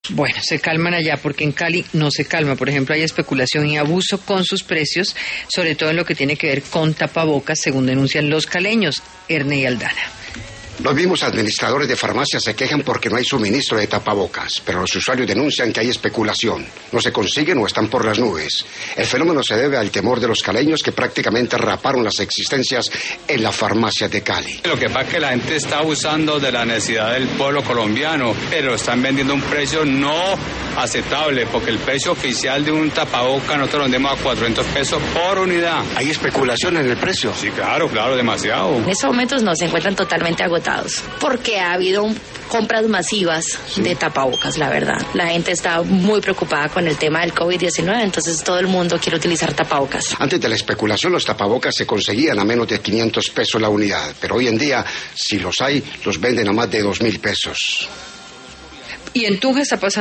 Bueno, se calman allá porque en Cali no se calma. Por ejemplo, hay especulación y abuso con sus precios, sobre todo en lo que tiene que ver con tapabocas, según denuncian los caleños. Erney Aldana. Los mismos administradores de farmacias se quejan porque no hay suministro de tapabocas, pero los usuarios denuncian que hay especulación. No se consiguen o están por las nubes. El fenómeno se debe al temor de los caleños que prácticamente raparon las existencias en las farmacias de Cali. Lo que pasa es que la gente está abusando de la necesidad del pueblo colombiano, pero están vendiendo a un precio no aceptable, porque el precio oficial de un tapaboca nosotros lo vendemos a 400 pesos por unidad. ¿Hay especulación en el precio? Sí, claro, demasiado. En estos momentos no se encuentran totalmente agotados, porque ha habido compras masivas de tapabocas, la verdad. La gente está muy preocupada con el tema del COVID-19, entonces todo el mundo quiere utilizar tapabocas. Antes de la especulación, los tapabocas se conseguían a menos de 500 pesos la unidad, pero hoy en día, si los hay, los venden a más de 2.000 pesos. Y en Tunja está pasando